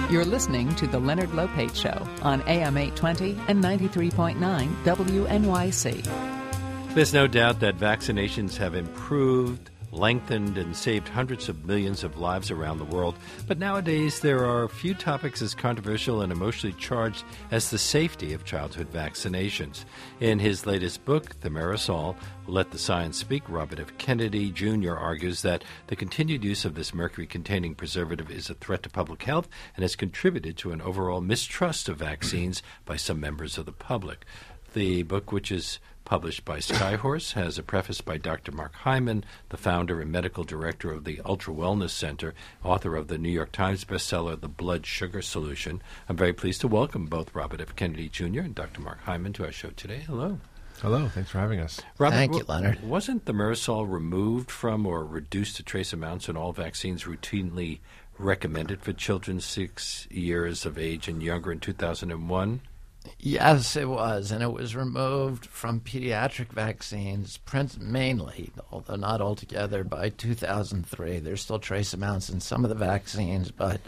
You're listening to The Leonard Lopate Show on AM 820 and 93.9 WNYC. There's no doubt that vaccinations have improved, lengthened, and saved hundreds of millions of lives around the world. But nowadays, there are few topics as controversial and emotionally charged as the safety of childhood vaccinations. In his latest book, Thimerosal, Let the Science Speak, Robert F. Kennedy Jr. argues that the continued use of this mercury-containing preservative is a threat to public health and has contributed to an overall mistrust of vaccines by some members of the public. The book, which is published by Skyhorse, has a preface by Dr. Mark Hyman, the founder and medical director of the Ultra Wellness Center, author of the New York Times bestseller, The Blood Sugar Solution. I'm very pleased to welcome both Robert F. Kennedy Jr. and Dr. Mark Hyman to our show today. Hello. Hello. Thanks for having us. Robert, Thank you, Leonard. Wasn't Thimerosal removed from or reduced to trace amounts in all vaccines routinely recommended for children 6 years of age and younger in 2001? Yes, it was, and it was removed from pediatric vaccines mainly, although not altogether, by 2003. There's still trace amounts in some of the vaccines, but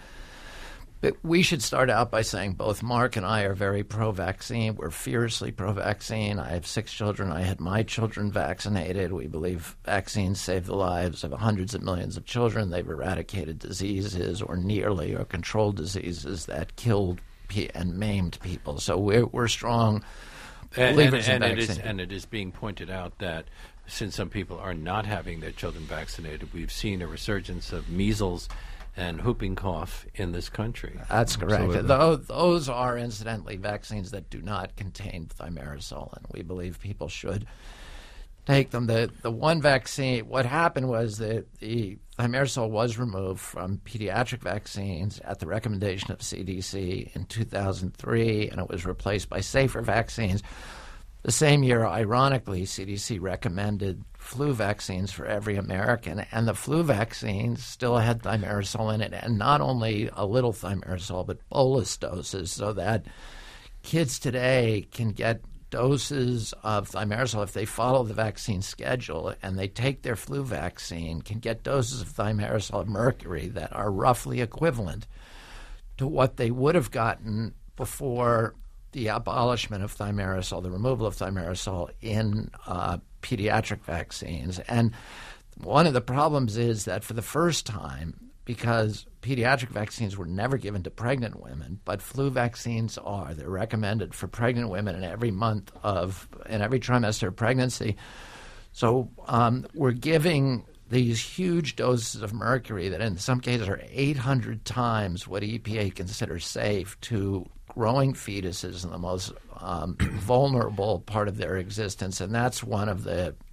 we should start out by saying both Mark and I are very pro-vaccine. We're fiercely pro-vaccine. I have 6 children. I had my children vaccinated. We believe vaccines save the lives of hundreds of millions of children. They've eradicated diseases or nearly or controlled diseases that killed and maimed people. So we're strong believers in vaccine. And it is being pointed out that since some people are not having their children vaccinated, we've seen a resurgence of measles and whooping cough in this country. That's correct. Those are, incidentally, vaccines that do not contain thimerosal, and we believe people should take them. The one vaccine, what happened was that the thimerosal was removed from pediatric vaccines at the recommendation of CDC in 2003, and it was replaced by safer vaccines. The same year, ironically, CDC recommended flu vaccines for every American, and the flu vaccines still had thimerosal in it, and not only a little thimerosal, but bolus doses, so that kids today can get doses of thimerosal if they follow the vaccine schedule and they take their flu vaccine, can get doses of thimerosal of mercury that are roughly equivalent to what they would have gotten before the abolishment of thimerosal, the removal of thimerosal in pediatric vaccines. And one of the problems is that for the first time, because pediatric vaccines were never given to pregnant women, but flu vaccines are. They're recommended for pregnant women in every trimester of pregnancy. So we're giving these huge doses of mercury that in some cases are 800 times what EPA considers safe to growing fetuses in the most vulnerable part of their existence. And that's one of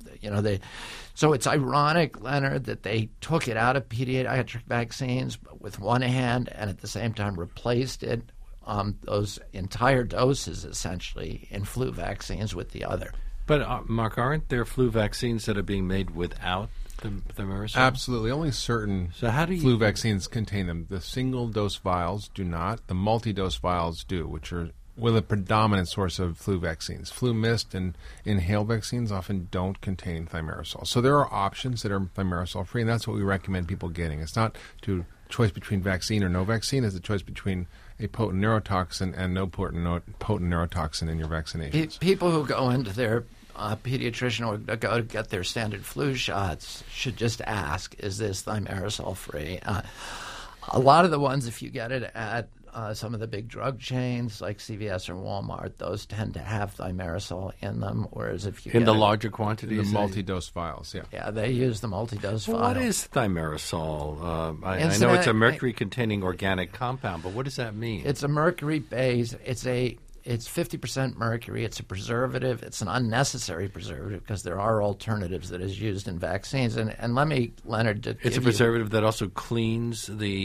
so it's ironic, Leonard, that they took it out of pediatric vaccines with one hand and at the same time replaced it, those entire doses essentially, in flu vaccines with the other. But, Mark, aren't there flu vaccines that are being made without thimerosal? Absolutely. Only certain flu vaccines contain them. The single-dose vials do not. The multi-dose vials do, which are a predominant source of flu vaccines. Flu mist and inhaled vaccines often don't contain thimerosal. So there are options that are thimerosal-free, and that's what we recommend people getting. It's not a choice between vaccine or no vaccine. It's a choice between a potent neurotoxin and no potent neurotoxin in your vaccinations. People who go into their pediatrician or go to get their standard flu shots should just ask, is this thimerosal-free? A lot of the ones, if you get it at some of the big drug chains like CVS or Walmart, those tend to have thimerosal in them, whereas if you in the larger quantities, the multi-dose vials, yeah, they use the multi-dose vial. What is thimerosal? I know it's a mercury-containing organic compound, but what does that mean? It's a mercury base. It's 50% mercury. It's a preservative. It's an unnecessary preservative because there are alternatives that is used in vaccines. And let me, Leonard, it's a preservative that also cleans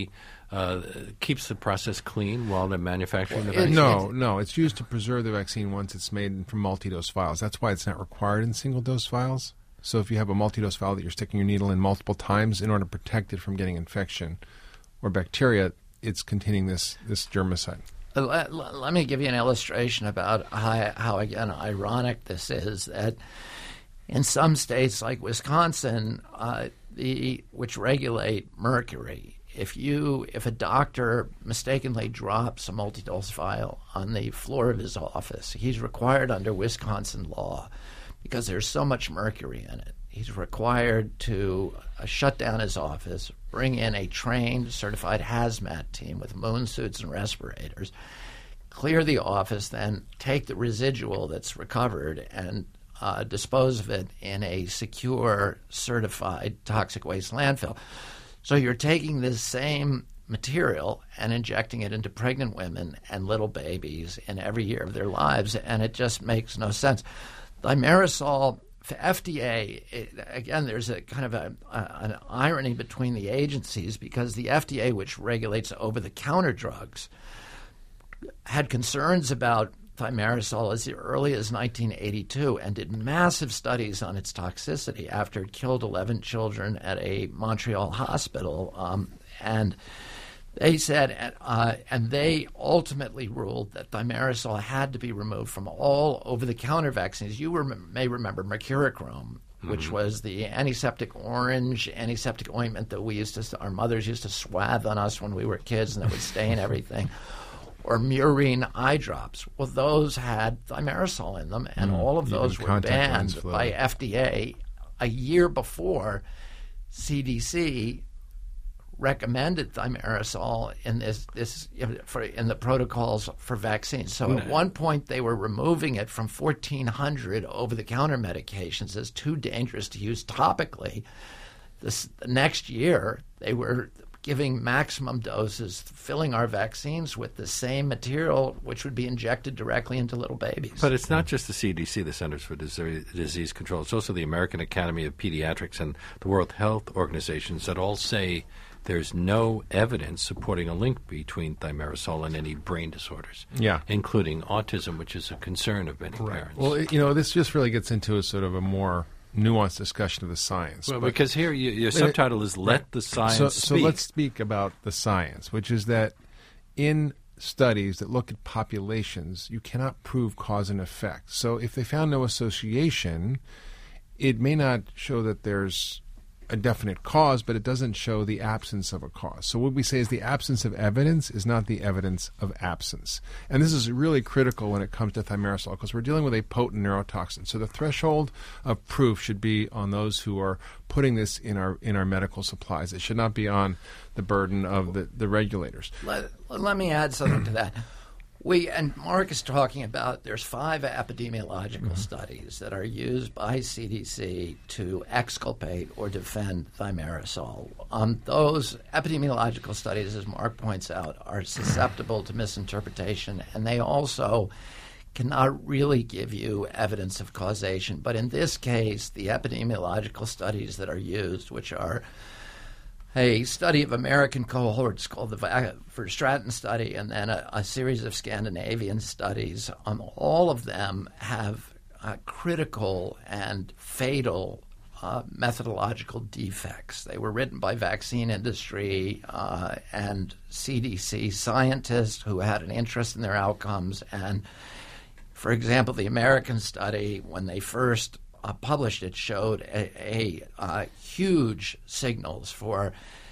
keeps the process clean while they're manufacturing the vaccine? No. It's used to preserve the vaccine once it's made from multi-dose vials. That's why it's not required in single-dose vials. So if you have a multi-dose vial that you're sticking your needle in multiple times in order to protect it from getting infection or bacteria, it's containing this germicide. Let me give you an illustration about how, again, ironic this is, that in some states like Wisconsin, which regulate mercury, if a doctor mistakenly drops a multi-dose vial on the floor of his office, he's required under Wisconsin law, because there's so much mercury in it, he's required to shut down his office, bring in a trained, certified hazmat team with moon suits and respirators, clear the office, then take the residual that's recovered and dispose of it in a secure, certified toxic waste landfill. So you're taking this same material and injecting it into pregnant women and little babies in every year of their lives, and it just makes no sense. Thimerosal, for FDA, again, there's a kind of an irony between the agencies, because the FDA, which regulates over-the-counter drugs, had concerns about thimerosal as early as 1982 and did massive studies on its toxicity after it killed 11 children at a Montreal hospital. And they said, and they ultimately ruled that thimerosal had to be removed from all over-the-counter vaccines. You may remember mercurochrome, which was the antiseptic antiseptic ointment that our mothers used to swathe on us when we were kids, and that would stain everything. Or Murine eye drops. Well, those had thimerosal in them, and all of those were banned by FDA a year before CDC recommended thimerosal in in the protocols for vaccines. So at one point they were removing it from 1,400 over-the-counter medications as too dangerous to use topically. The next year they were giving maximum doses, filling our vaccines with the same material, which would be injected directly into little babies. But it's not just the CDC, the Centers for Disease Control. It's also the American Academy of Pediatrics and the World Health Organizations that all say there's no evidence supporting a link between thimerosal and any brain disorders, including autism, which is a concern of many parents. Well, this just really gets into a sort of a more nuanced discussion of the science. Well, because here your subtitle is Let the Science Speak. So let's speak about the science, which is that in studies that look at populations, you cannot prove cause and effect. So if they found no association, it may not show that there's a definite cause, but it doesn't show the absence of a cause. So what we say is the absence of evidence is not the evidence of absence. And this is really critical when it comes to thimerosal, because we're dealing with a potent neurotoxin. So the threshold of proof should be on those who are putting this in our medical supplies. It should not be on the burden of the regulators. Let me add something to that. And Mark is talking about there's 5 epidemiological studies that are used by CDC to exculpate or defend thimerosal. Those epidemiological studies, as Mark points out, are susceptible to misinterpretation, and they also cannot really give you evidence of causation. But in this case, the epidemiological studies that are used, which are a study of American cohorts called the Verstraeten study, and then a series of Scandinavian studies. All of them have critical and fatal methodological defects. They were written by vaccine industry and CDC scientists who had an interest in their outcomes. And, for example, the American study, when they first published it, showed a huge signals for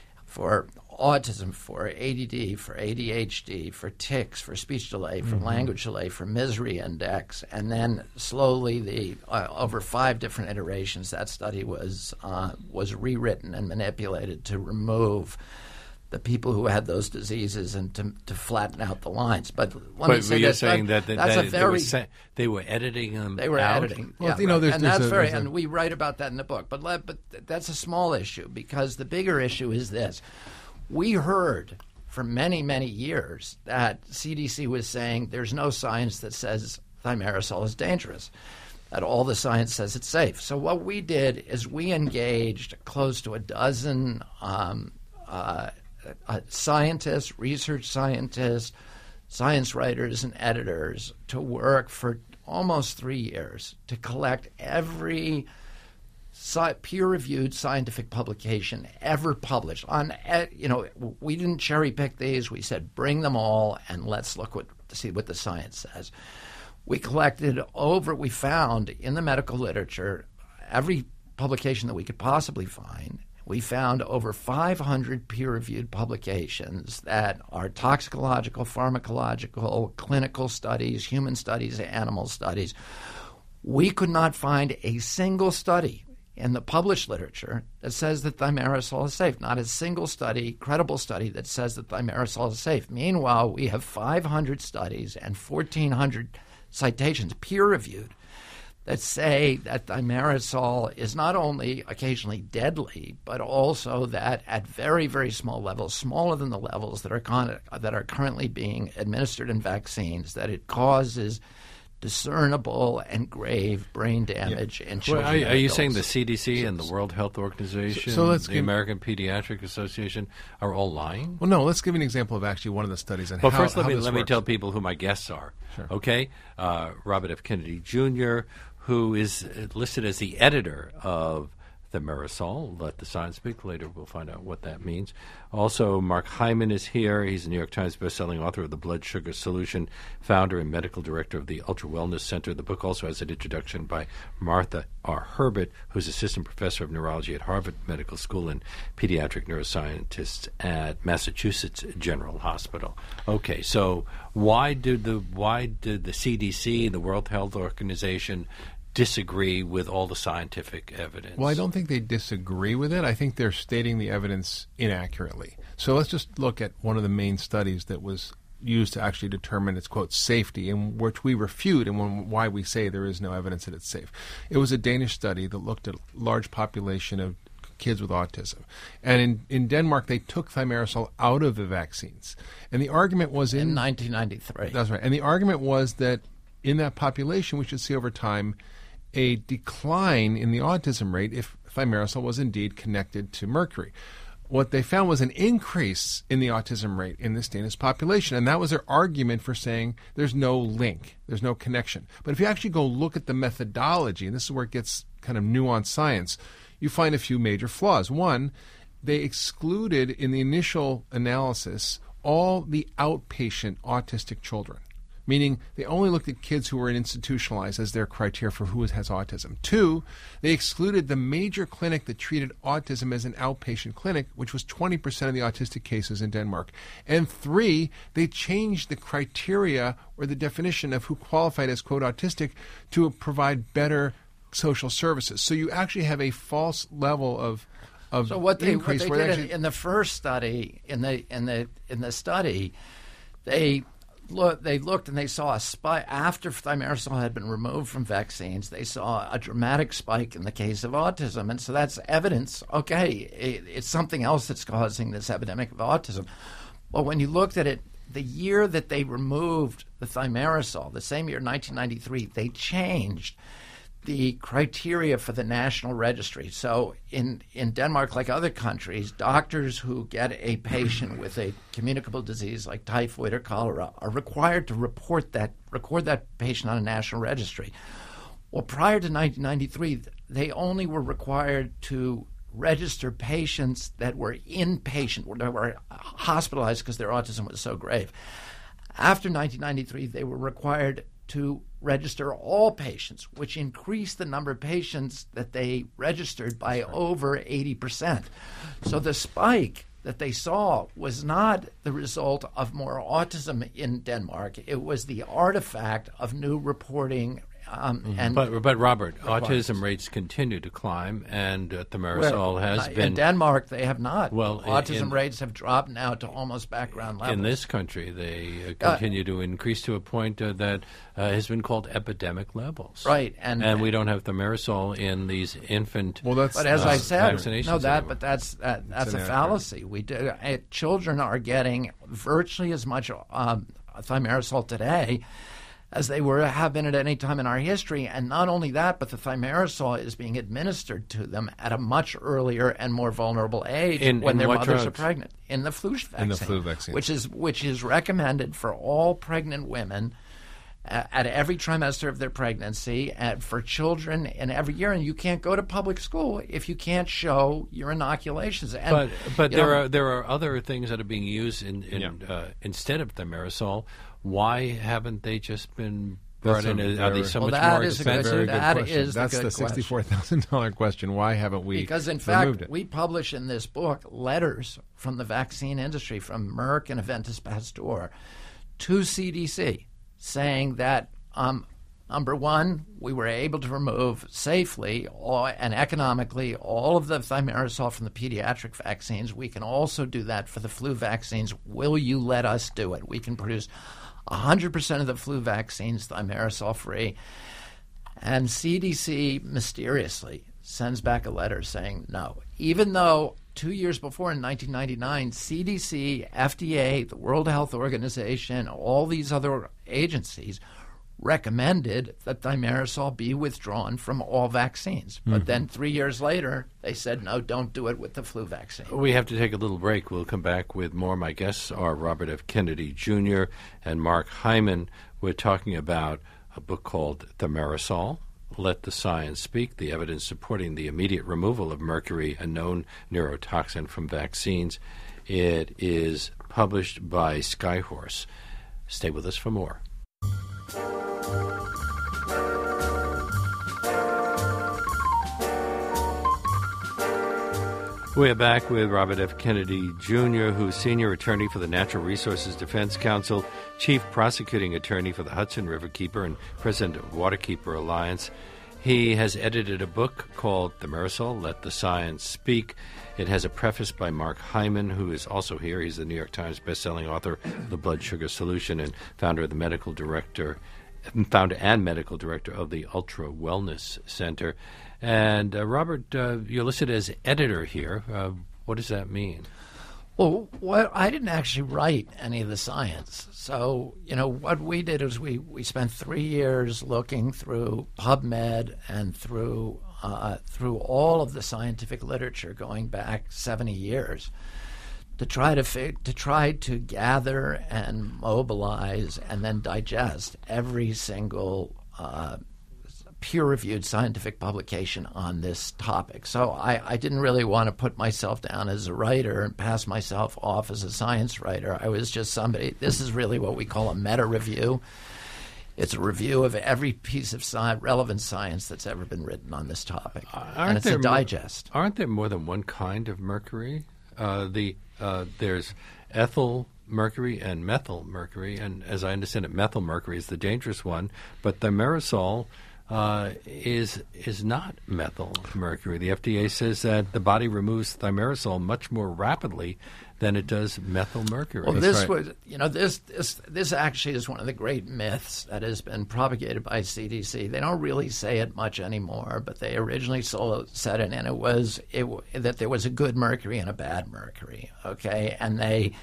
autism, for ADD, for ADHD, for tics, for speech delay, for language delay, for misery index, and then slowly over 5 different iterations, that study was rewritten and manipulated to remove the people who had those diseases and to flatten out the lines. But let me say you're saying that they were editing them. They were out? editing. Well, and we write about that in the book. But that's a small issue, because the bigger issue is this: we heard for many, many years that CDC was saying there's no science that says thimerosal is dangerous, that all the science says it's safe. So what we did is we engaged close to a dozen scientists, research scientists, science writers, and editors to work for almost 3 years to collect every peer-reviewed scientific publication ever published. We didn't cherry-pick these. We said, bring them all and let's see what the science says. We found in the medical literature every publication that we could possibly find. we found over 500 peer-reviewed publications that are toxicological, pharmacological, clinical studies, human studies, animal studies. We could not find a single study in the published literature that says that thimerosal is safe. Not a single study, credible study, that says that thimerosal is safe. Meanwhile, we have 500 studies and 1,400 citations, peer-reviewed, that say that thimerosal is not only occasionally deadly, but also that at very, very small levels, smaller than the levels that are currently being administered in vaccines, that it causes discernible and grave brain damage in children. Well, are you saying the adults. CDC and the World Health Organization, the American Pediatric Association are all lying? Well, no. Let's give you an example of actually one of the studies. And well, how, first, let this me works. tell people who my guests are. Sure. Okay, Robert F. Kennedy Jr., who is listed as the editor of thimerosal. Let the science speak. Later we'll find out what that means. Also, Mark Hyman is here. He's a New York Times bestselling author of The Blood Sugar Solution, founder and medical director of the Ultra Wellness Center. The book also has an introduction by Martha R. Herbert, who's assistant professor of neurology at Harvard Medical School and pediatric neuroscientist at Massachusetts General Hospital. Okay, so why did the CDC, the World Health Organization, disagree with all the scientific evidence? Well, I don't think they disagree with it. I think they're stating the evidence inaccurately. So let's just look at one of the main studies that was used to actually determine its, quote, safety, and which we refute and why we say there is no evidence that it's safe. It was a Danish study that looked at a large population of kids with autism. And in Denmark, they took thimerosal out of the vaccines. And the argument was in 1993. That's right. And the argument was that in that population, we should see over time a decline in the autism rate if thimerosal was indeed connected to mercury. What they found was an increase in the autism rate in this Danish population, and that was their argument for saying there's no link, there's no connection. But if you actually go look at the methodology, and this is where it gets kind of nuanced science, you find a few major flaws. One, they excluded in the initial analysis all the outpatient autistic children, meaning they only looked at kids who were institutionalized as their criteria for who has autism. Two, they excluded the major clinic that treated autism as an outpatient clinic, which was 20% of the autistic cases in Denmark. And three, they changed the criteria or the definition of who qualified as, quote, autistic to provide better social services. So you actually have a false level of so what they increase. Did actually, in the first study, in the study, they looked and they saw a spike after thimerosal had been removed from vaccines. They saw a dramatic spike in the case of autism, and so that's evidence. Okay, it's something else that's causing this epidemic of autism. But when you looked at it, the year that they removed the thimerosal, the same year, 1993, they changed the criteria for the national registry. So in Denmark, like other countries, doctors who get a patient with a communicable disease like typhoid or cholera are required to record that patient on a national registry. Well, prior to 1993, they only were required to register patients that were inpatient, that were hospitalized because their autism was so grave. After 1993, they were required to register all patients, which increased the number of patients that they registered by over 80%. So the spike that they saw was not the result of more autism in Denmark. It was the artifact of new reporting. But Robert, autism rates continue to climb, and thimerosal has been. In Denmark, they have not. Well, autism rates have dropped now to almost background levels. In this country, they continue to increase to a point that has been called epidemic levels. Right, and we don't have thimerosal in these infant. Well, that's. But as I said, vaccinations but that's a fallacy. Children are getting virtually as much thimerosal today as they have been at any time in our history. And not only that, but the thimerosal is being administered to them at a much earlier and more vulnerable age when their mothers are pregnant. In the flu vaccine. Which is recommended for all pregnant women at every trimester of their pregnancy, and for children in every year. And you can't go to public school if you can't show your inoculations. And, but there are other things that are being used instead of thimerosal. Why haven't they just been brought in? Are they so much more expensive? That's the $64,000 question. Why haven't we Because, in fact, we publish in this book letters from the vaccine industry, from Merck and Aventis Pasteur, to CDC, saying that, number one, we were able to remove safely and economically all of the thimerosal from the pediatric vaccines. We can also do that for the flu vaccines. Will you let us do it? We can produce 100% of the flu vaccines thimerosal-free. And CDC mysteriously sends back a letter saying no, even though 2 years before, in 1999, CDC, FDA, the World Health Organization, all these other agencies recommended that thimerosal be withdrawn from all vaccines. But then 3 years later, they said, no, don't do it with the flu vaccine. We have to take a little break. We'll come back with more. My guests are Robert F. Kennedy Jr. and Mark Hyman. We're talking about a book called Thimerosal, Let the Science Speak, the evidence supporting the immediate removal of mercury, a known neurotoxin, from vaccines. It is published by Skyhorse. Stay with us for more. We're back with Robert F. Kennedy Jr., who's Senior Attorney for the Natural Resources Defense Council, Chief Prosecuting Attorney for the Hudson Riverkeeper, and President of Waterkeeper Alliance. He has edited a book called Thimerosal, Let the Science Speak. It has a preface by Mark Hyman, who is also here. He's the New York Times bestselling author of The Blood Sugar Solution and founder and medical director of the Ultra Wellness Center. And Robert, you're listed as editor here. What does that mean? Well, I didn't actually write any of the science. So, what we did is we spent 3 years looking through PubMed and through all of the scientific literature going back 70 years to try to gather and mobilize and then digest every single peer-reviewed scientific publication on this topic. So I didn't really want to put myself down as a writer and pass myself off as a science writer. I was just somebody. This is really what we call a meta-review. It's a review of every piece of relevant science that's ever been written on this topic. And it's a digest. Aren't there more than one kind of mercury? There's ethyl mercury and methyl mercury, and as I understand it, methyl mercury is the dangerous one, but thimerosal is not methyl mercury. The FDA says that the body removes thimerosal much more rapidly than it does methyl mercury. Well, this actually is one of the great myths that has been propagated by CDC. They don't really say it much anymore, but they originally said it, and it was that there was a good mercury and a bad mercury. Okay, and they.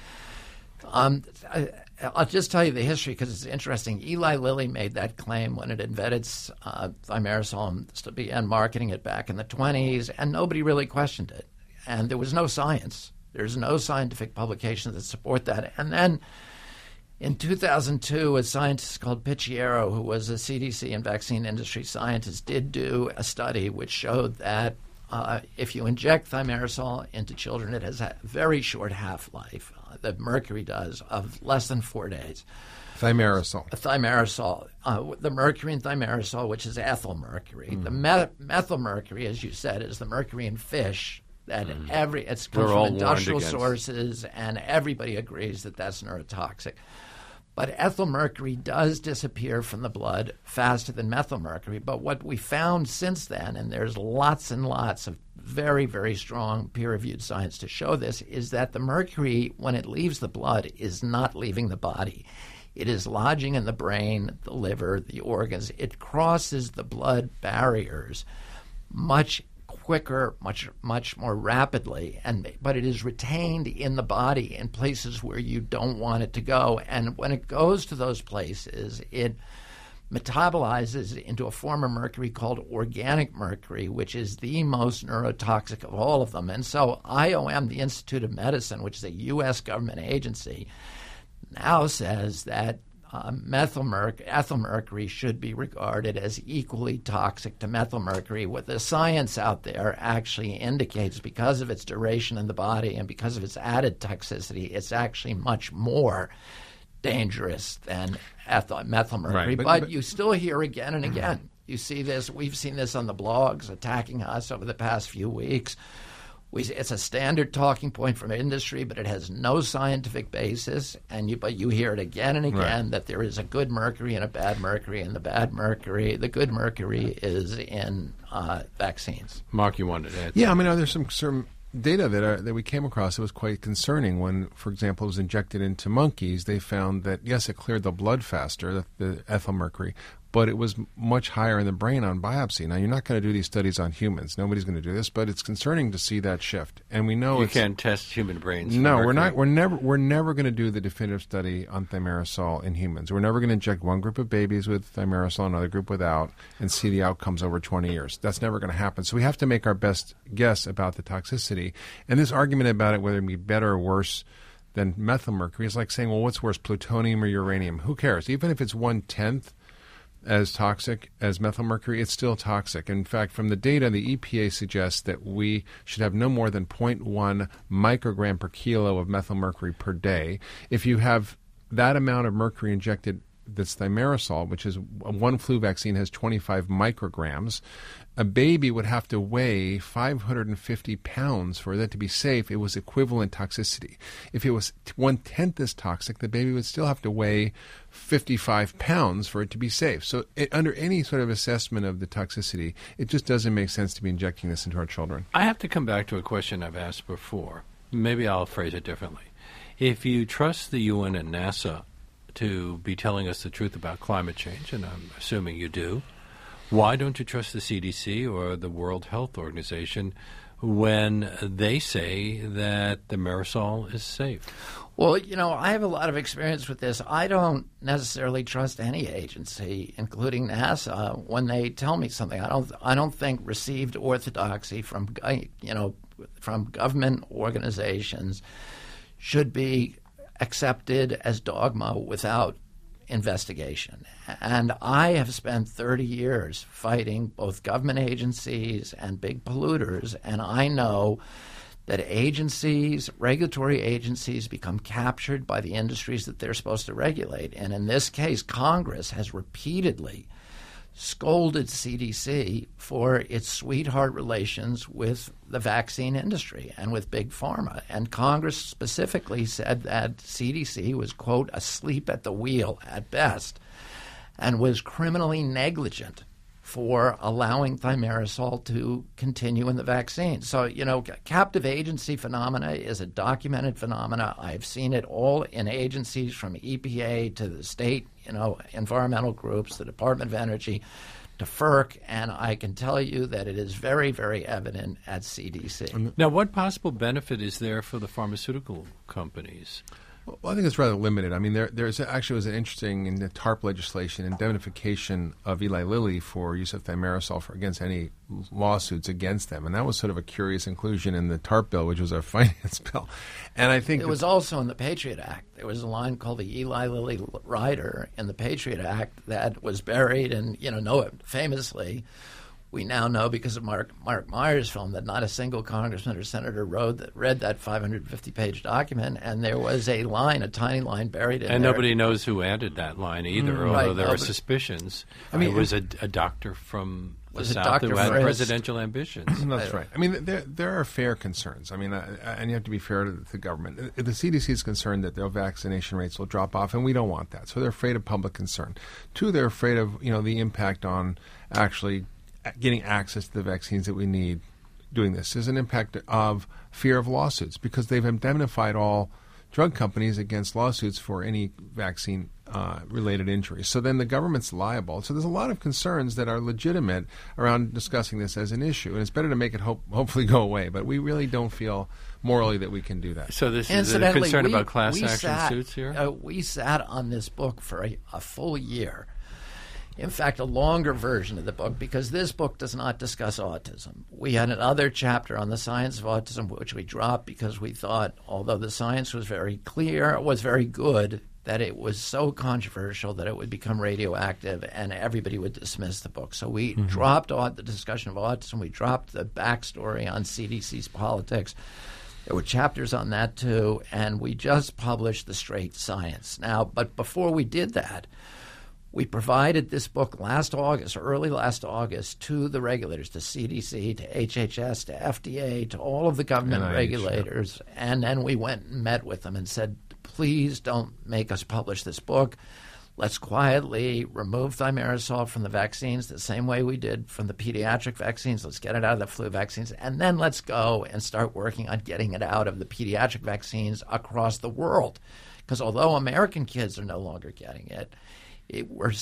I'll just tell you the history because it's interesting. Eli Lilly made that claim when it invented thimerosal and began marketing it back in the 1920s, and nobody really questioned it. And there was no science. There's no scientific publications that support that. And then in 2002, a scientist called Picciero, who was a CDC and vaccine industry scientist, did do a study which showed that if you inject thimerosal into children, it has a very short half-life. The mercury does, of less than 4 days. Thimerosal. The mercury in thimerosal, which is ethyl mercury. The methyl mercury, as you said, is the mercury in fish. That it's comes from industrial sources, and everybody agrees that that's neurotoxic. But ethyl mercury does disappear from the blood faster than methyl mercury. But what we found since then, and there's lots and lots of very, very strong peer-reviewed science to show this, is that the mercury, when it leaves the blood, is not leaving the body. It is lodging in the brain, the liver, the organs. It crosses the blood barriers much quicker, much more rapidly, but it is retained in the body in places where you don't want it to go. And when it goes to those places, it metabolizes into a form of mercury called organic mercury, which is the most neurotoxic of all of them. And so IOM, the Institute of Medicine, which is a U.S. government agency, now says that ethyl mercury should be regarded as equally toxic to methyl mercury. What the science out there actually indicates, because of its duration in the body and because of its added toxicity, it's actually much more dangerous than methyl mercury. Right, but you still hear again and again. You see this. We've seen this on the blogs attacking us over the past few weeks. It's a standard talking point from industry, but it has no scientific basis. But you hear it again and again that there is a good mercury and a bad mercury, and the good mercury is in vaccines. Mark, you wanted to add? Yeah, I mean, there's some data that we came across that was quite concerning. When, for example, it was injected into monkeys, they found that, yes, it cleared the blood faster, the ethyl mercury, but it was much higher in the brain on biopsy. Now, you're not going to do these studies on humans. Nobody's going to do this, but it's concerning to see that shift. And we know you can't test human brains. No, we're not. We're never going to do the definitive study on thimerosal in humans. We're never going to inject one group of babies with thimerosal, another group without, and see the outcomes over 20 years. That's never going to happen. So we have to make our best guess about the toxicity. And this argument about it, whether it be better or worse than methyl mercury, is like saying, well, what's worse, plutonium or uranium? Who cares? Even if it's 1/10 as toxic as methyl mercury, it's still toxic. In fact, from the data, the EPA suggests that we should have no more than 0.1 microgram per kilo of methyl mercury per day. If you have that amount of mercury injected, that's thimerosal, which is one flu vaccine has 25 micrograms, a baby would have to weigh 550 pounds for that to be safe. It was equivalent toxicity. If it was 1/10 as toxic, the baby would still have to weigh 55 pounds for it to be safe. So under any sort of assessment of the toxicity, it just doesn't make sense to be injecting this into our children. I have to come back to a question I've asked before. Maybe I'll phrase it differently. If you trust the UN and NASA to be telling us the truth about climate change, and I'm assuming you do, why don't you trust the CDC or the World Health Organization when they say that the thimerosal is safe? Well, I have a lot of experience with this. I don't necessarily trust any agency, including NASA, when they tell me something. I don't think received orthodoxy from government organizations should be accepted as dogma without investigation. And I have spent 30 years fighting both government agencies and big polluters, and I know that regulatory agencies become captured by the industries that they're supposed to regulate. And in this case, Congress has repeatedly scolded CDC for its sweetheart relations with the vaccine industry and with Big Pharma. And Congress specifically said that CDC was, quote, asleep at the wheel at best and was criminally negligent for allowing thimerosal to continue in the vaccine. So, captive agency phenomena is a documented phenomena. I've seen it all in agencies from EPA to the state, environmental groups, the Department of Energy, to FERC, and I can tell you that it is very, very evident at CDC. Now, what possible benefit is there for the pharmaceutical companies? Well, I think it's rather limited. I mean, there's actually was an interesting in the TARP legislation indemnification of Eli Lilly for use of thimerosal against any lawsuits against them, and that was sort of a curious inclusion in the TARP bill, which was a finance bill. And I think it was also in the Patriot Act. There was a line called the Eli Lilly rider in the Patriot Act that was buried, and famously. We now know because of Mark Meyer's film that not a single congressman or senator read that 550-page document, and there was a tiny line buried in there. And nobody knows who added that line either, although there are susppish. I mean, it was a doctor from the South who had presidential ambitions. That's right. I mean, there are fair concerns. I mean, and you have to be fair to the government. The CDC is concerned that their vaccination rates will drop off, and we don't want that. So they're afraid of public concern. Two, they're afraid of the impact on actually getting access to the vaccines that we need doing this. There's an impact of fear of lawsuits because they've indemnified all drug companies against lawsuits for any vaccine related injuries. So then the government's liable. So there's a lot of concerns that are legitimate around discussing this as an issue, and it's better to make it hopefully go away. But we really don't feel morally that we can do that. So this is a concern about class action suits here? We sat on this book for a full year. In fact, a longer version of the book, because this book does not discuss autism. We had another chapter on the science of autism, which we dropped because we thought, although the science was very clear, was very good, that it was so controversial that it would become radioactive and everybody would dismiss the book. So we dropped the discussion of autism. We dropped the backstory on CDC's politics. There were chapters on that too, and we just published The Straight Science. Now, but before we did that, we provided this book early last August, to the regulators, to CDC, to HHS, to FDA, to all of the government NIH, regulators, and then we went and met with them and said, please don't make us publish this book. Let's quietly remove thimerosal from the vaccines the same way we did from the pediatric vaccines. Let's get it out of the flu vaccines. And then let's go and start working on getting it out of the pediatric vaccines across the world. Because although American kids are no longer getting it, we're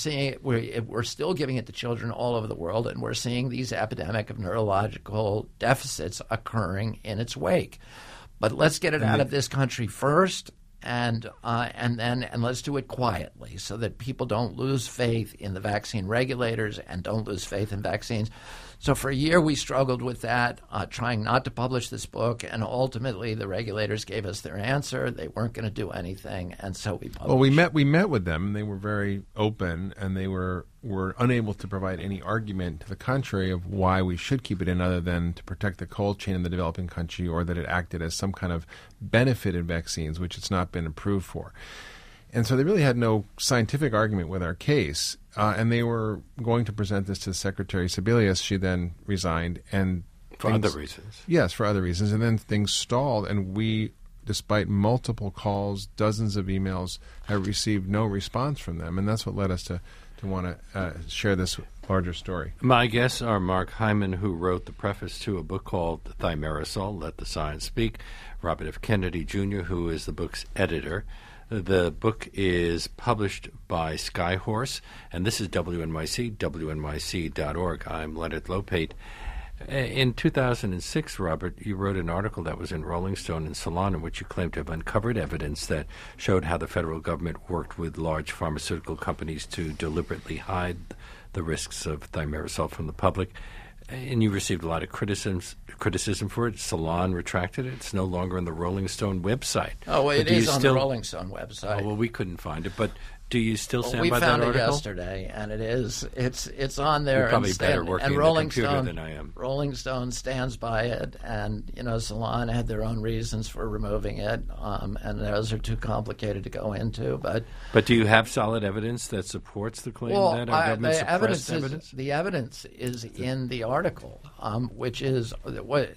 still giving it to children all over the world, and we're seeing these epidemic of neurological deficits occurring in its wake. But let's get it out of this country first. And let's do it quietly so that people don't lose faith in the vaccine regulators and don't lose faith in vaccines. So for a year we struggled with that, trying not to publish this book, and ultimately the regulators gave us their answer. They weren't going to do anything, and so we published. Well, we met with them, and they were very open, and they were unable to provide any argument to the contrary of why we should keep it in, other than to protect the cold chain in the developing country, or that it acted as some kind of benefit in vaccines, which it's not been approved for. And so they really had no scientific argument with our case, and they were going to present this to Secretary Sebelius. She then resigned, and for other reasons. Yes, for other reasons. And then things stalled, and we, despite multiple calls, dozens of emails, have received no response from them, and that's what led us to want to share this larger story. My guests are Mark Hyman, who wrote the preface to a book called Thimerosal, Let the Science Speak, Robert F. Kennedy, Jr., who is the book's editor. The book is published by Skyhorse, and this is WNYC, WNYC.org. I'm Leonard Lopate. In 2006, Robert, you wrote an article that was in Rolling Stone and Salon in which you claimed to have uncovered evidence that showed how the federal government worked with large pharmaceutical companies to deliberately hide the risks of thimerosal from the public. And you received a lot of criticism for it. Salon retracted it. It's no longer on the Rolling Stone website. Oh, well, it is on the Rolling Stone website. Oh, well, we couldn't find it. But do you still stand by that article? We found it yesterday, and it is. It's on there. You're probably better working in the computer than I am. Rolling Stone stands by it, and Salon had their own reasons for removing it, and those are too complicated to go into. But do you have solid evidence that supports the claim that our government suppressed evidence? The evidence is in the article, which is what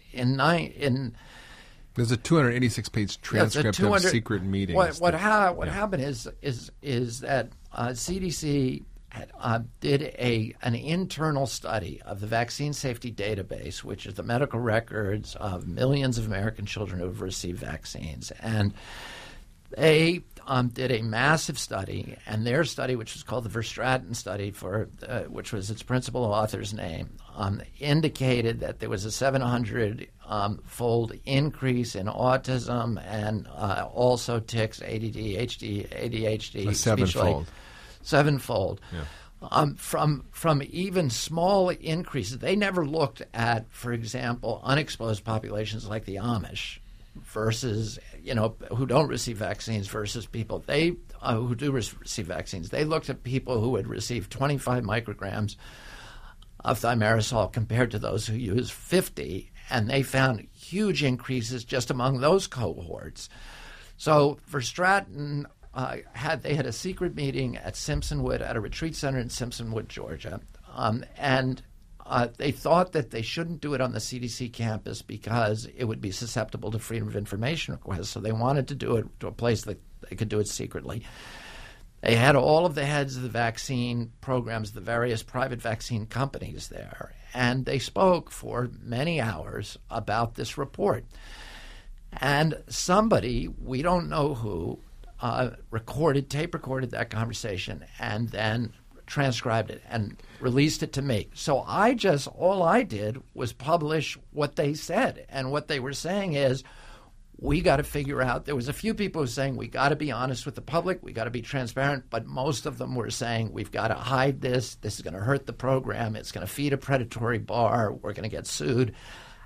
There's a 286-page transcript of secret meetings. What happened is that CDC did an internal study of the vaccine safety database, which is the medical records of millions of American children who have received vaccines, and they did a massive study, and their study, which was called the Verstraeten study, which was its principal author's name, indicated that there was a 700-fold increase in autism and also tics, ADD, ADHD, sevenfold. Sevenfold. Yeah. From even small increases. They never looked at, for example, unexposed populations like the Amish versus, who don't receive vaccines versus people who do receive vaccines. They looked at people who had received 25 micrograms of thimerosal compared to those who use 50, and they found huge increases just among those cohorts. So Verstraeten had a secret meeting at Simpsonwood, at a retreat center in Simpsonwood, Georgia, and they thought that they shouldn't do it on the CDC campus because it would be susceptible to Freedom of Information requests. So they wanted to do it to a place that they could do it secretly. They had all of the heads of the vaccine programs, the various private vaccine companies there, and they spoke for many hours about this report. And somebody, we don't know who, tape recorded that conversation and then transcribed it and released it to me. So all I did was publish what they said. And what they were saying is, we got to figure out, there was a few people who were saying, we got to be honest with the public, we got to be transparent, but most of them were saying, we've got to hide this is going to hurt the program, it's going to feed a predatory bar, we're going to get sued.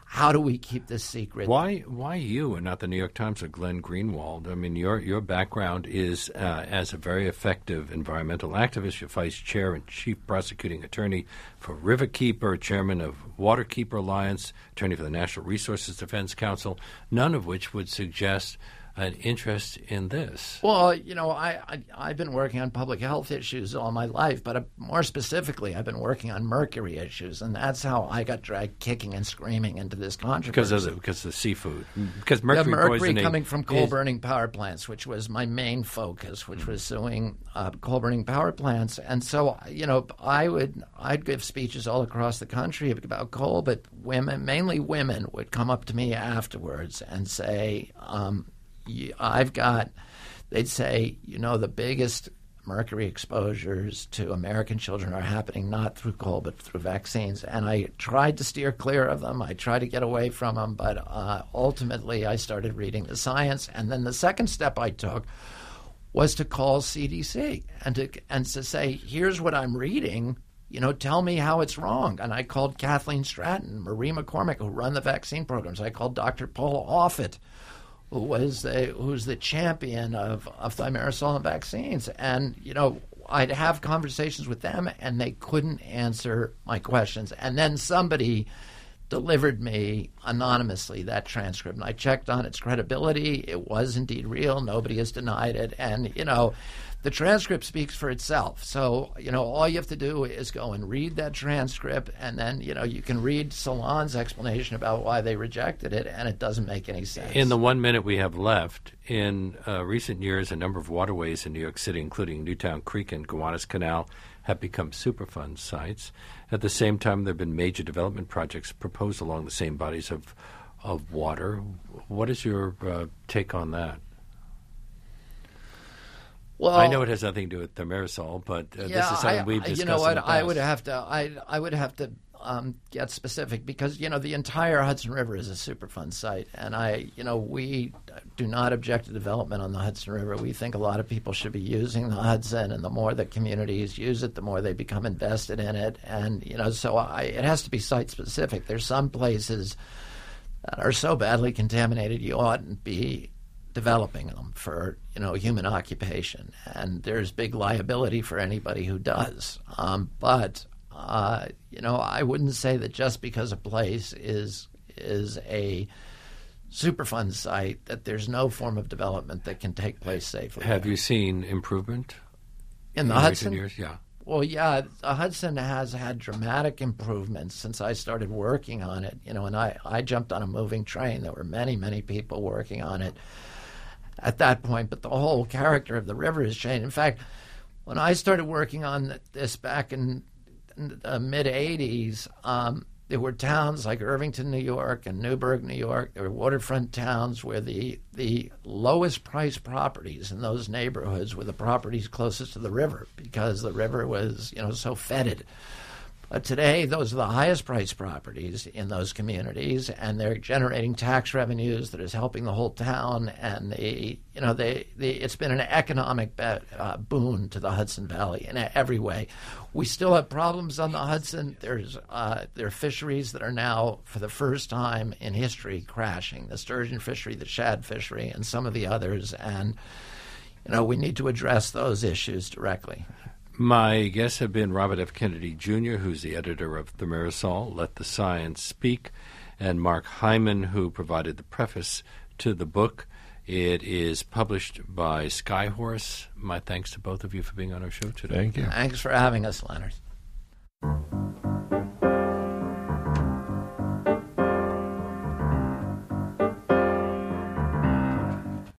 how do we keep this secret? Why you and not the New York Times or Glenn Greenwald? I mean, your background is as a very effective environmental activist. You're vice chair and chief prosecuting attorney for Riverkeeper, chairman of Waterkeeper Alliance, attorney for the National Resources Defense Council, none of which would suggest an interest in this. Well, I've been working on public health issues all my life, but more specifically, I've been working on mercury issues, and that's how I got dragged kicking and screaming into this controversy. Because of the seafood. Because mercury poisoning coming from coal-burning power plants, which was my main focus, which was suing coal-burning power plants. And so, I'd give speeches all across the country about coal, but mainly women, would come up to me afterwards and say, they'd say, the biggest mercury exposures to American children are happening not through coal but through vaccines. And I tried to steer clear of them. I tried to get away from them. But ultimately, I started reading the science. And then the second step I took was to call CDC and to say, here's what I'm reading. Tell me how it's wrong. And I called Kathleen Stratton, Marie McCormick, who run the vaccine programs. I called Dr. Paul Offit, who's the champion of thimerosal and vaccines. And, I'd have conversations with them, and they couldn't answer my questions. And then somebody delivered me anonymously that transcript, and I checked on its credibility. It was indeed real. Nobody has denied it. And, the transcript speaks for itself. So, all you have to do is go and read that transcript, and then, you can read Salon's explanation about why they rejected it, and it doesn't make any sense. In the 1 minute we have left, in recent years, a number of waterways in New York City, including Newtown Creek and Gowanus Canal, have become Superfund sites. At the same time, there have been major development projects proposed along the same bodies of water. What is your take on that? Well, I know it has nothing to do with thimerosal, but this is something we've discussed. You know what? In the past. I would have to get specific because the entire Hudson River is a Superfund site, and we do not object to development on the Hudson River. We think a lot of people should be using the Hudson, and the more that communities use it, the more they become invested in it. And so it has to be site specific. There's some places that are so badly contaminated you oughtn't be developing them for human occupation, and there's big liability for anybody who does. But I wouldn't say that just because a place is a Superfund site that there's no form of development that can take place safely. Have you seen improvement in the Hudson? Recent years? Yeah. Well, yeah, the Hudson has had dramatic improvements since I started working on it. And I jumped on a moving train. There were many, many people working on it at that point, but the whole character of the river has changed. In fact, when I started working on this back in the mid-'80s, there were towns like Irvington, New York, and Newburgh, New York. There were waterfront towns where the lowest priced properties in those neighborhoods were the properties closest to the river because the river was, so fetid. But today, those are the highest priced properties in those communities, and they're generating tax revenues that is helping the whole town. And it's been an economic boon to the Hudson Valley in every way. We still have problems on the Hudson. There are fisheries that are now, for the first time in history, crashing. The sturgeon fishery, the shad fishery, and some of the others. And we need to address those issues directly. My guests have been Robert F. Kennedy, Jr., who's the editor of Thimerosal, Let the Science Speak, and Mark Hyman, who provided the preface to the book. It is published by Skyhorse. My thanks to both of you for being on our show today. Thank you. Thanks for having us, Leonard.